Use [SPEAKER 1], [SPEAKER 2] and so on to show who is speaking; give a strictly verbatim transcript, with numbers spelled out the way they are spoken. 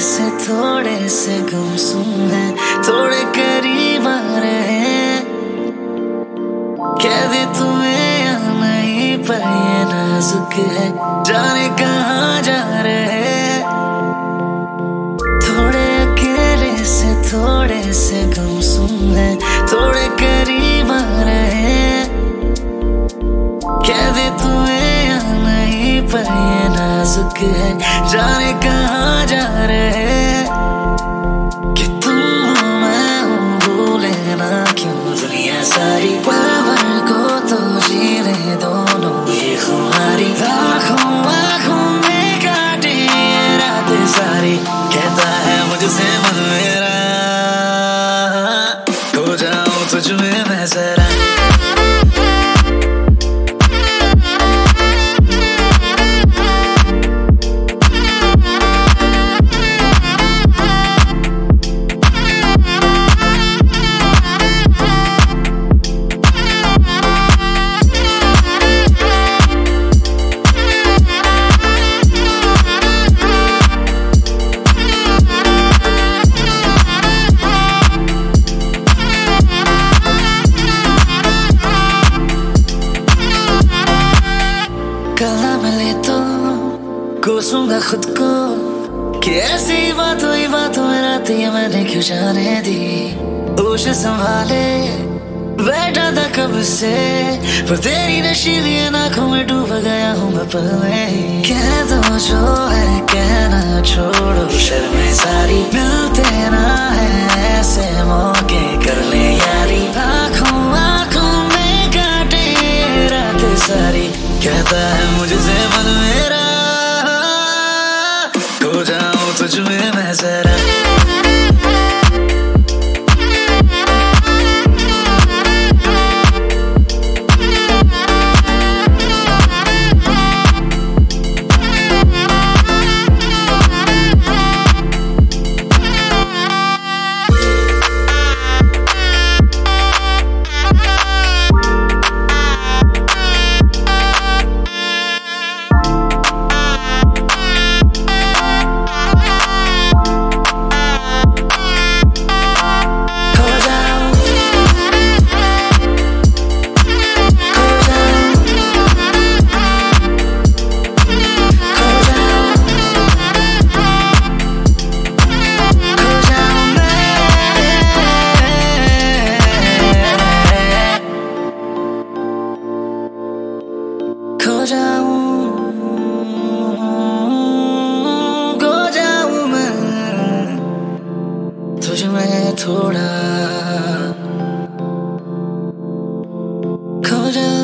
[SPEAKER 1] से थोड़े से गुमसुम है, थोड़े करीब आ रहे। कह दे तुम्हें या नहीं पर ये नाजुक है, जाने कहाँ जा रहे। थोड़े अकेले से थोड़े से गुमसुम है, थोड़े करीब आ रहे। कह दे तुम्हें या नहीं पर ये नाजुक है, जाने कहाँ जा रहे। कि तुम हो मैं हूँ भूले ना क्यों दुनिया सारी, पावर को तो जीने दोनों ये खुमारी। आँखों आँखों में काटे रातें सारी, कहता है मुझसे मन मेरा, खो जाऊं तुझ में मैं जरा। कल ना मिले तो कोसूंगा खुद को कि ऐसी बात हुई बातों में रात ये मैंने क्यों जाने दी। होश संभाले बैठा था कब से, पर तेरी नशीली आंखों में डूब गया हूँ मैं पल में। कह दो जो है कहना छोड़ो शर्में सारी, मिलते ना है ऐसे मौके कर ले यारी। आँखों आँखों में काटे रातें सारी, कहता है मुझसे मन मेरा, खो जाऊं तुझ में मैं जरा। खो जाऊं खो जाऊं मैं तुझ में थोड़ा, खो जाऊं।